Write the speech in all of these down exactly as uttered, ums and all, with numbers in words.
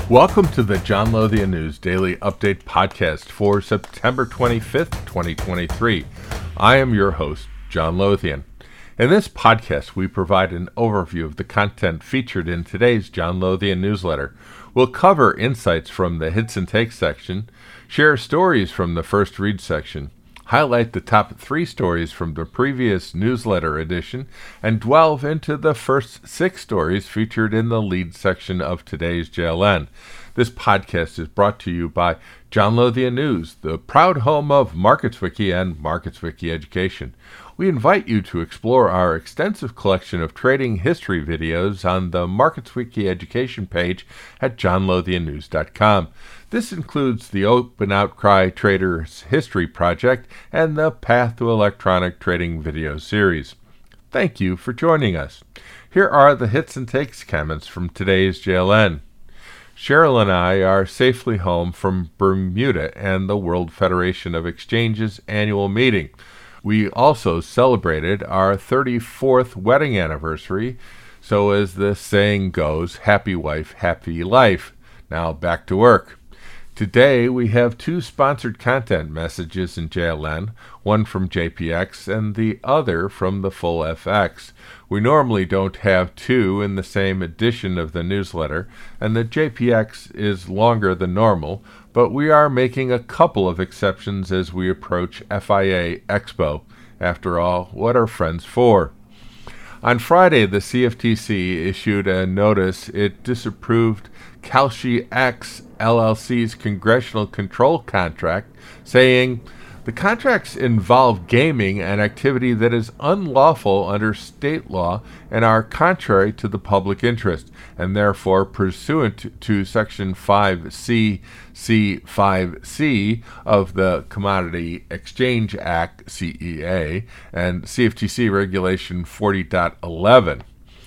Welcome to the John Lothian News Daily Update Podcast for September twenty-fifth, twenty twenty-three. I am your host, John Lothian. In this podcast, we provide an overview of the content featured in today's John Lothian newsletter. We'll cover insights from the Hits and Takes section, share stories from the First Read section, highlight the top three stories from the previous newsletter edition, and delve into the first six stories featured in the lead section of today's J L N. This podcast is brought to you by John Lothian News, the proud home of MarketsWiki and MarketsWiki Education. We invite you to explore our extensive collection of trading history videos on the MarketsWiki Education page at john lothian news dot com. This includes the Open Outcry Traders History Project and the Path to Electronic Trading video series. Thank you for joining us. Here are the hits and takes comments from today's J L N. Cheryl and I are safely home from Bermuda and the World Federation of Exchanges annual meeting. We also celebrated our thirty-fourth wedding anniversary, so as the saying goes, happy wife, happy life. Now back to work. Today we have two sponsored content messages in J L N, one from J P X and the other from the Full F X. We normally don't have two in the same edition of the newsletter, and the J P X is longer than normal, but we are making a couple of exceptions as we approach F I A Expo. After all, what are friends for? On Friday, the C F T C issued a notice it disapproved Kalshi X L L C's congressional control contract, saying the contracts involve gaming, an activity that is unlawful under state law and are contrary to the public interest, and therefore pursuant to Section five C C five C of the Commodity Exchange Act, C E A, and C F T C Regulation forty point eleven.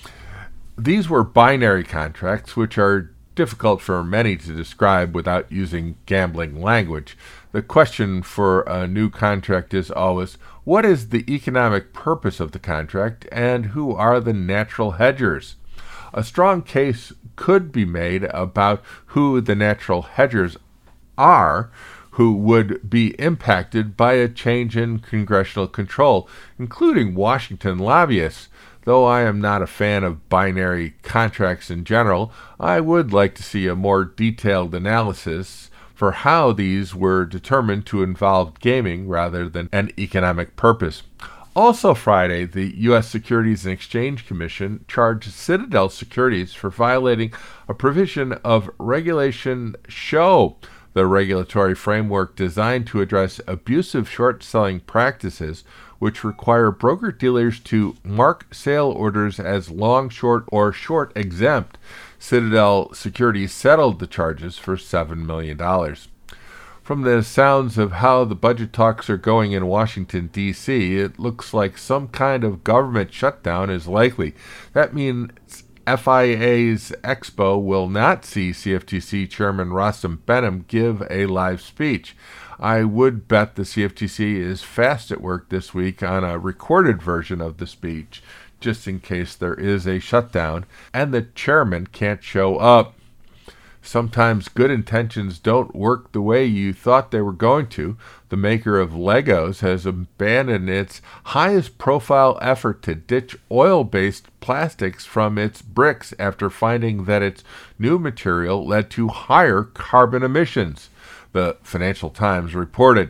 These were binary contracts, which are difficult for many to describe without using gambling language. The question for a new contract is always, what is the economic purpose of the contract, and who are the natural hedgers? A strong case could be made about who the natural hedgers are, who would be impacted by a change in congressional control, including Washington lobbyists. Though I am not a fan of binary contracts in general, I would like to see a more detailed analysis for how these were determined to involve gaming rather than an economic purpose. Also Friday, the U S Securities and Exchange Commission charged Citadel Securities for violating a provision of Regulation Show, the regulatory framework designed to address abusive short-selling practices which require broker-dealers to mark sale orders as long, short, or short exempt. Citadel Securities settled the charges for seven million dollars. From the sounds of how the budget talks are going in Washington, D C, it looks like some kind of government shutdown is likely. That means F I A's Expo will not see C F T C Chairman Rostam Behnam give a live speech. I would bet the C F T C is fast at work this week on a recorded version of the speech, just in case there is a shutdown and the chairman can't show up. Sometimes good intentions don't work the way you thought they were going to. The maker of Legos has abandoned its highest profile effort to ditch oil-based plastics from its bricks after finding that its new material led to higher carbon emissions, the Financial Times reported.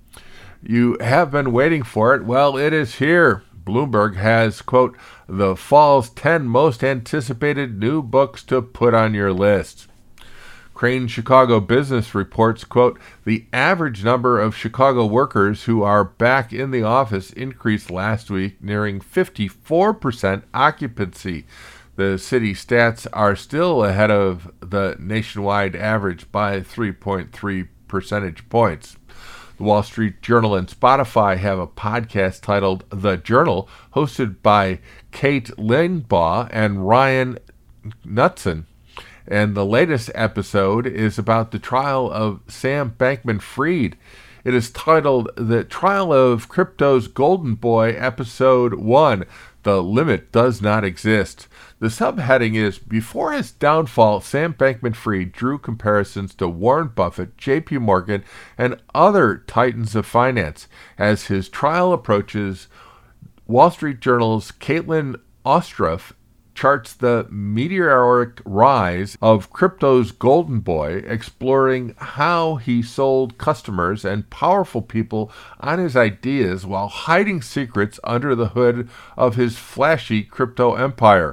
You have been waiting for it. Well, it is here. Bloomberg has, quote, the fall's ten most anticipated new books to put on your list. Crane Chicago Business reports, quote, the average number of Chicago workers who are back in the office increased last week, nearing fifty-four percent occupancy. The city stats are still ahead of the nationwide average by three point three percentage points. The Wall Street Journal and Spotify have a podcast titled The Journal, hosted by Kate Linbaugh and Ryan Knutson. And the latest episode is about the trial of Sam Bankman-Fried. It is titled The Trial of Crypto's Golden Boy, Episode one. The limit does not exist. The subheading is, before his downfall, Sam Bankman-Fried drew comparisons to Warren Buffett, J P Morgan, and other titans of finance. As his trial approaches, Wall Street Journal's Caitlin Ostroff charts the meteoric rise of crypto's golden boy, exploring how he sold customers and powerful people on his ideas while hiding secrets under the hood of his flashy crypto empire.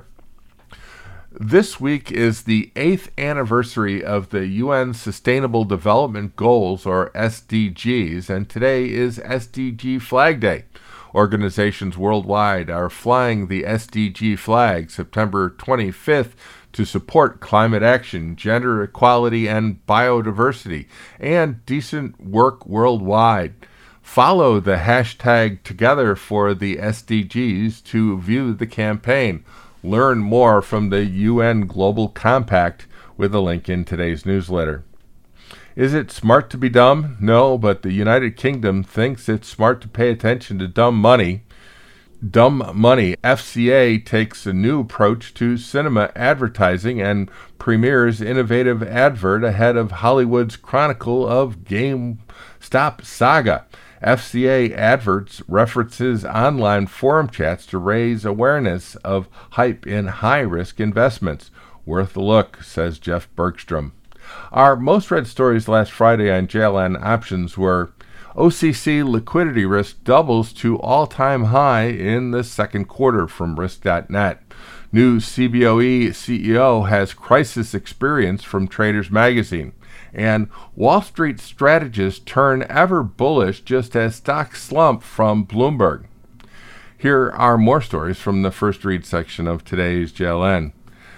This week is the eighth anniversary of the U N Sustainable Development Goals, or S D Gs, and today is S D G Flag Day. Organizations worldwide are flying the S D G flag September twenty-fifth to support climate action, gender equality, and biodiversity, and decent work worldwide. Follow the hashtag Together for the S D Gs to view the campaign. Learn more from the U N Global Compact with a link in today's newsletter. Is it smart to be dumb? No, but the United Kingdom thinks it's smart to pay attention to dumb money. Dumb Money. F C A takes a new approach to cinema advertising and premieres innovative advert ahead of Hollywood's Chronicle of GameStop saga. F C A adverts references online forum chats to raise awareness of hype in high-risk investments. Worth a look, says Jeff Bergstrom. Our most read stories last Friday on J L N Options were O C C liquidity risk doubles to all-time high in the second quarter from risk dot net. New C B O E C E O has crisis experience from Traders Magazine. And Wall Street strategists turn ever bullish just as stocks slump from Bloomberg. Here are more stories from the first read section of today's J L N.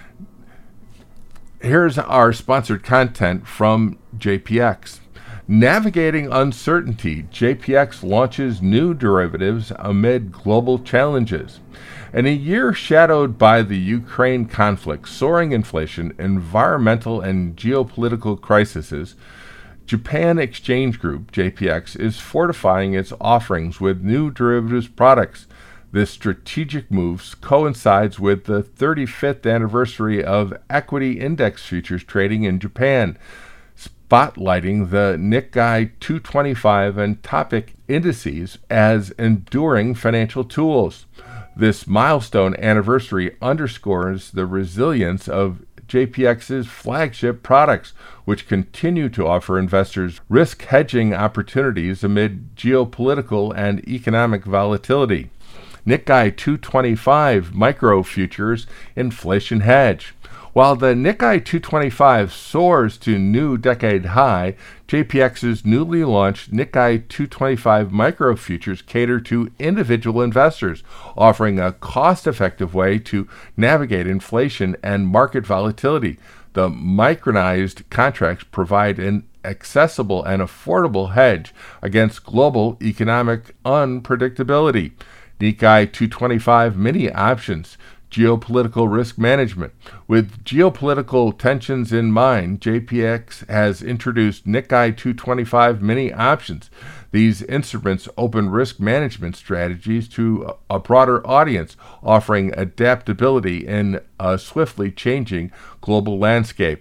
Here's our sponsored content from J P X. Navigating uncertainty, J P X launches new derivatives amid global challenges. In a year shadowed by the Ukraine conflict, soaring inflation, environmental and geopolitical crises, Japan Exchange Group, J P X, is fortifying its offerings with new derivatives products. This strategic move coincides with the thirty-fifth anniversary of equity index futures trading in Japan, spotlighting the Nikkei two twenty-five and TOPIX indices as enduring financial tools. This milestone anniversary underscores the resilience of J P X's flagship products, which continue to offer investors risk hedging opportunities amid geopolitical and economic volatility. Nikkei two twenty-five Micro Futures Inflation Hedge. While the Nikkei two twenty-five soars to new decade high, J P X's newly launched Nikkei two twenty-five Micro Futures cater to individual investors, offering a cost-effective way to navigate inflation and market volatility. The micronized contracts provide an accessible and affordable hedge against global economic unpredictability. Nikkei two twenty-five Mini Options. Geopolitical risk management. With geopolitical tensions in mind, J P X has introduced Nikkei two twenty-five Mini Options. These instruments open risk management strategies to a broader audience, offering adaptability in a swiftly changing global landscape.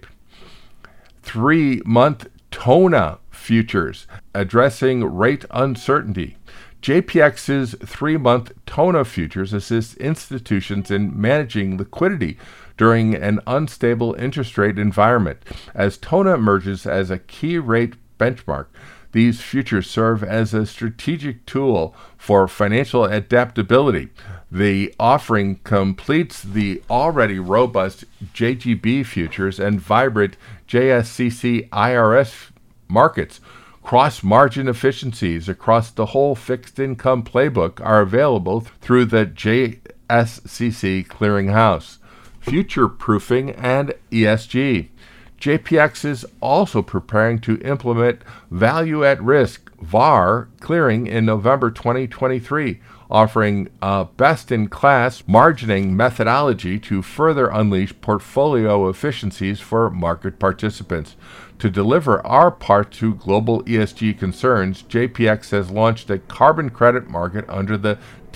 Three-month TONA futures, addressing rate uncertainty. J P X's three-month TONA futures assist institutions in managing liquidity during an unstable interest rate environment. As TONA emerges as a key rate benchmark, these futures serve as a strategic tool for financial adaptability. The offering completes the already robust J G B futures and vibrant J S C C I R S markets. Cross-margin efficiencies across the whole fixed income playbook are available through the J S C C clearinghouse. Future-proofing and E S G. J P X is also preparing to implement Value at Risk V A R clearing in November twenty twenty-three, offering a best-in-class margining methodology to further unleash portfolio efficiencies for market participants. To deliver our part to global E S G concerns, J P X has launched a carbon credit market under the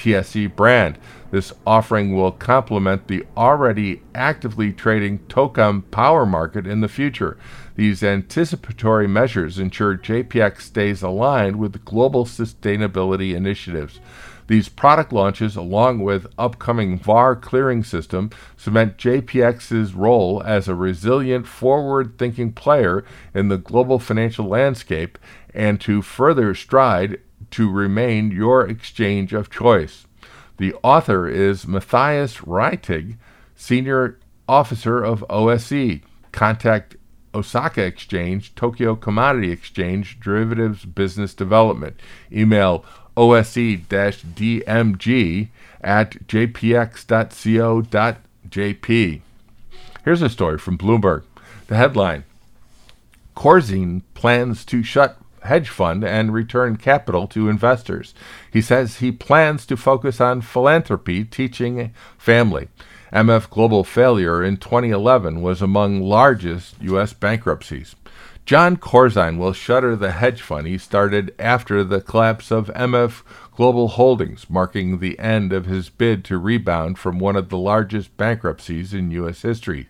T S E brand. This offering will complement the already actively trading Tocom power market in the future. These anticipatory measures ensure J P X stays aligned with global sustainability initiatives. These product launches, along with upcoming V A R clearing system, cement J P X's role as a resilient, forward-thinking player in the global financial landscape and to further stride to remain your exchange of choice. The author is Matthias Reitig, Senior Officer of O S E. Contact Osaka Exchange, Tokyo Commodity Exchange, Derivatives Business Development. Email O S E D M G at j p x dot co dot j p. Here's a story from Bloomberg. The headline, Corzine plans to shut hedge fund and return capital to investors. He says he plans to focus on philanthropy, teaching, family. M F Global failure in twenty eleven was among largest U S bankruptcies. John Corzine will shutter the hedge fund he started after the collapse of M F Global Holdings, marking the end of his bid to rebound from one of the largest bankruptcies in U S history.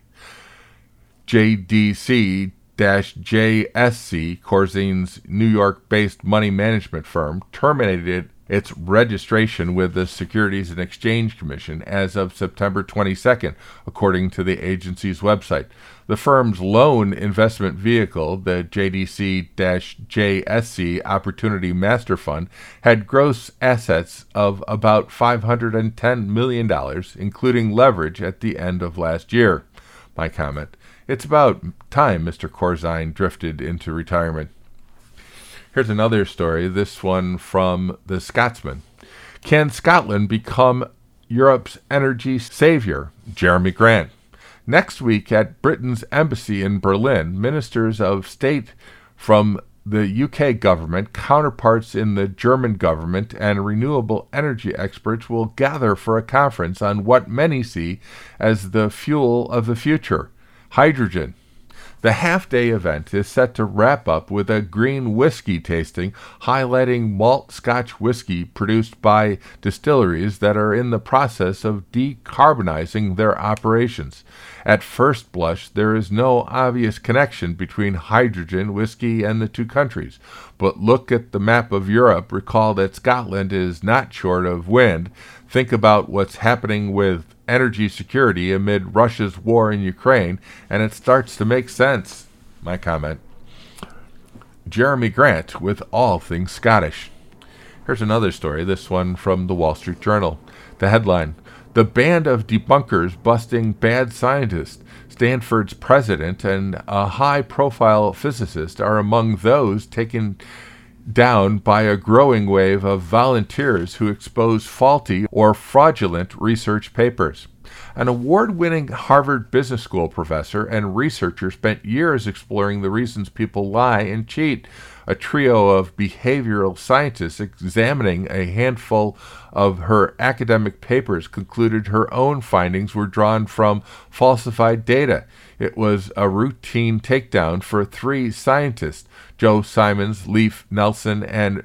J D C J S C, Corzine's New York-based money management firm, terminated its registration with the Securities and Exchange Commission as of September twenty-second, according to the agency's website. The firm's lone investment vehicle, the J D C J S C Opportunity Master Fund, had gross assets of about five hundred ten million dollars, including leverage at the end of last year. My comment, it's about time Mister Corzine drifted into retirement. Here's another story, this one from The Scotsman. Can Scotland become Europe's energy savior? Jeremy Grant. Next week at Britain's embassy in Berlin, ministers of state from the U K government, counterparts in the German government, and renewable energy experts will gather for a conference on what many see as the fuel of the future, hydrogen. The half-day event is set to wrap up with a green whiskey tasting highlighting malt Scotch whiskey produced by distilleries that are in the process of decarbonizing their operations. At first blush, there is no obvious connection between hydrogen, whiskey, and the two countries. But look at the map of Europe. Recall that Scotland is not short of wind. Think about what's happening with energy security amid Russia's war in Ukraine, and it starts to make sense. My comment. Jeremy Grant with all things Scottish. Here's another story, this one from the Wall Street Journal. The headline, The Band of Debunkers Busting Bad Scientists. Stanford's president and a high-profile physicist are among those taken down by a growing wave of volunteers who expose faulty or fraudulent research papers. An award-winning Harvard Business School professor and researcher spent years exploring the reasons people lie and cheat. A trio of behavioral scientists examining a handful of her academic papers concluded her own findings were drawn from falsified data. It was a routine takedown for three scientists, Joe Simons, Leif Nelson, and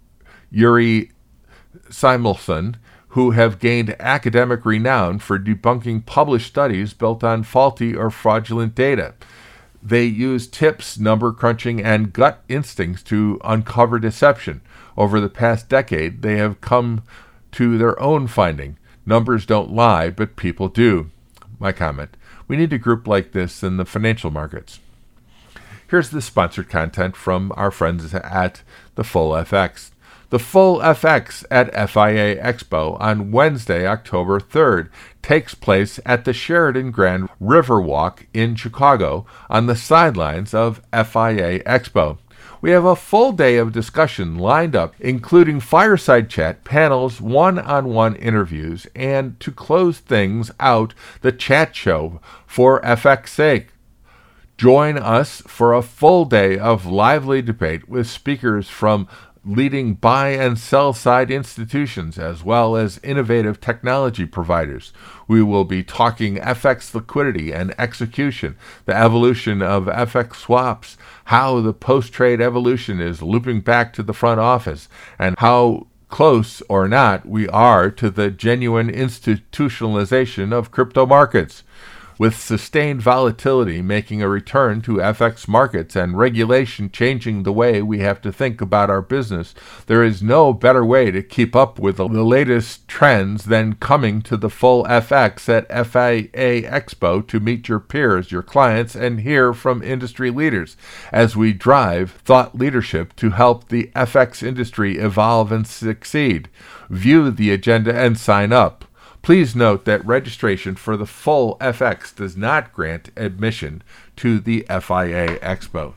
Yuri Simelson, who have gained academic renown for debunking published studies built on faulty or fraudulent data. They use tips, number crunching, and gut instincts to uncover deception. Over the past decade, they have come to their own finding. Numbers don't lie, but people do. My comment. We need a group like this in the financial markets. Here's the sponsored content from our friends at The Full F X. The Full F X at F I A Expo on Wednesday, October third, takes place at the Sheraton Grand Riverwalk in Chicago on the sidelines of F I A Expo. We have a full day of discussion lined up, including fireside chat, panels, one-on-one interviews, and to close things out, the chat show for F X's sake. Join us for a full day of lively debate with speakers from leading buy and sell side institutions as well as innovative technology providers. We will be talking F X liquidity and execution, the evolution of F X swaps, how the post-trade evolution is looping back to the front office, and how close or not we are to the genuine institutionalization of crypto markets. With sustained volatility making a return to F X markets and regulation changing the way we have to think about our business, there is no better way to keep up with the latest trends than coming to the full F X at F I A Expo to meet your peers, your clients, and hear from industry leaders as we drive thought leadership to help the F X industry evolve and succeed. View the agenda and sign up. Please note that registration for the full F X does not grant admission to the F I A Expo.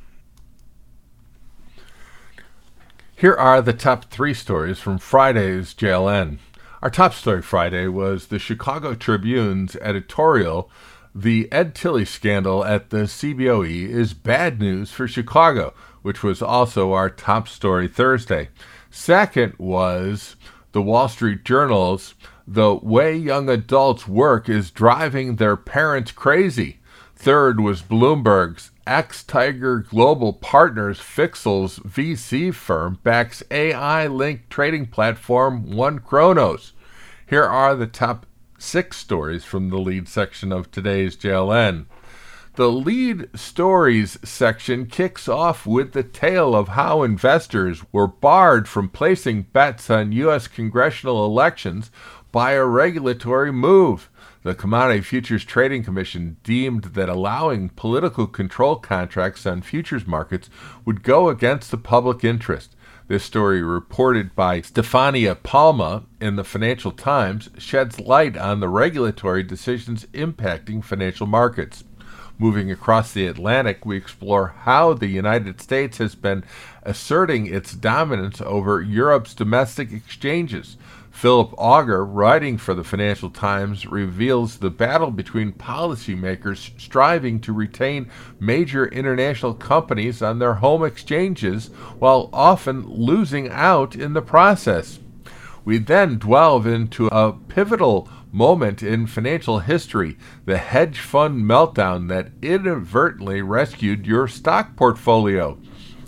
Here are the top three stories from Friday's J L N. Our top story Friday was the Chicago Tribune's editorial, "The Ed Tilly Scandal at the C B O E is bad news for Chicago," which was also our top story Thursday. Second was the Wall Street Journal's "The Way Young Adults Work is Driving Their Parents Crazy." Third was Bloomberg's X-Tiger Global Partners Fixel's V C firm backs A I-linked trading platform One Chronos. Here are the top six stories from the lead section of today's J L N. The lead stories section kicks off with the tale of how investors were barred from placing bets on U S congressional elections by a regulatory move. The Commodity Futures Trading Commission deemed that allowing political control contracts on futures markets would go against the public interest. This story, reported by Stefania Palma in the Financial Times, sheds light on the regulatory decisions impacting financial markets. Moving across the Atlantic, we explore how the United States has been asserting its dominance over Europe's domestic exchanges. Philip Auger, writing for the Financial Times, reveals the battle between policymakers striving to retain major international companies on their home exchanges while often losing out in the process. We then delve into a pivotal moment in financial history, the hedge fund meltdown that inadvertently rescued your stock portfolio.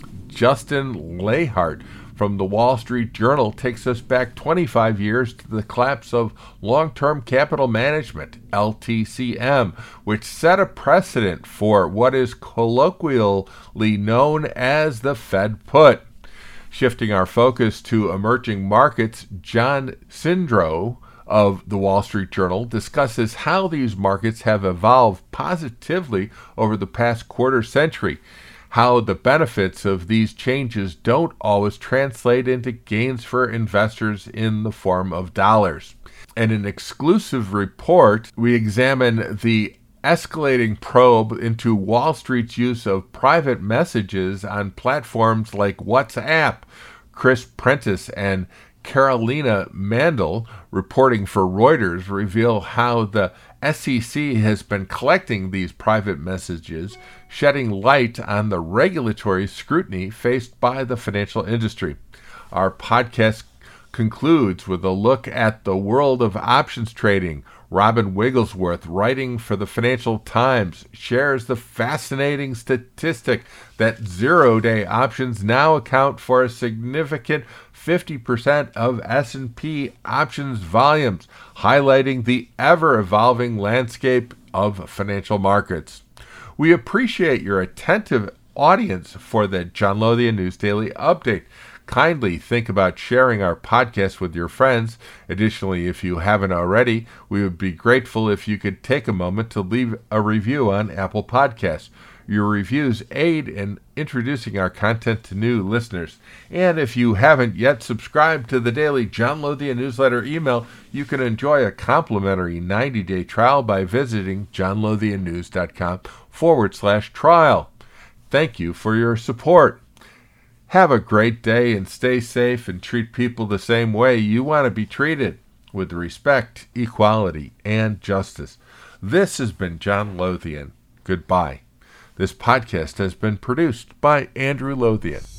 Justin Lahart from the Wall Street Journal takes us back twenty-five years to the collapse of Long-Term Capital Management, L T C M, which set a precedent for what is colloquially known as the Fed put. Shifting our focus to emerging markets, John Sindro of the Wall Street Journal discusses how these markets have evolved positively over the past quarter century, how the benefits of these changes don't always translate into gains for investors in the form of dollars. In an exclusive report, we examine the escalating probe into Wall Street's use of private messages on platforms like WhatsApp. Chris Prentice and Carolina Mandel, reporting for Reuters, reveal how the S E C has been collecting these private messages, shedding light on the regulatory scrutiny faced by the financial industry. Our podcast concludes with a look at the world of options trading. Robin Wigglesworth, writing for the Financial Times, shares the fascinating statistic that zero-day options now account for a significant fifty percent of S and P options volumes, highlighting the ever-evolving landscape of financial markets. We appreciate your attentive audience for the John Lothian News Daily Update. Kindly think about sharing our podcast with your friends. Additionally, if you haven't already, we would be grateful if you could take a moment to leave a review on Apple Podcasts. Your reviews aid in introducing our content to new listeners. And if you haven't yet subscribed to the daily John Lothian newsletter email, you can enjoy a complimentary ninety-day trial by visiting johnlothiannews.com forward slash trial. Thank you for your support. Have a great day and stay safe and treat people the same way you want to be treated, with respect, equality, and justice. This has been John Lothian. Goodbye. This podcast has been produced by Andrew Lothian.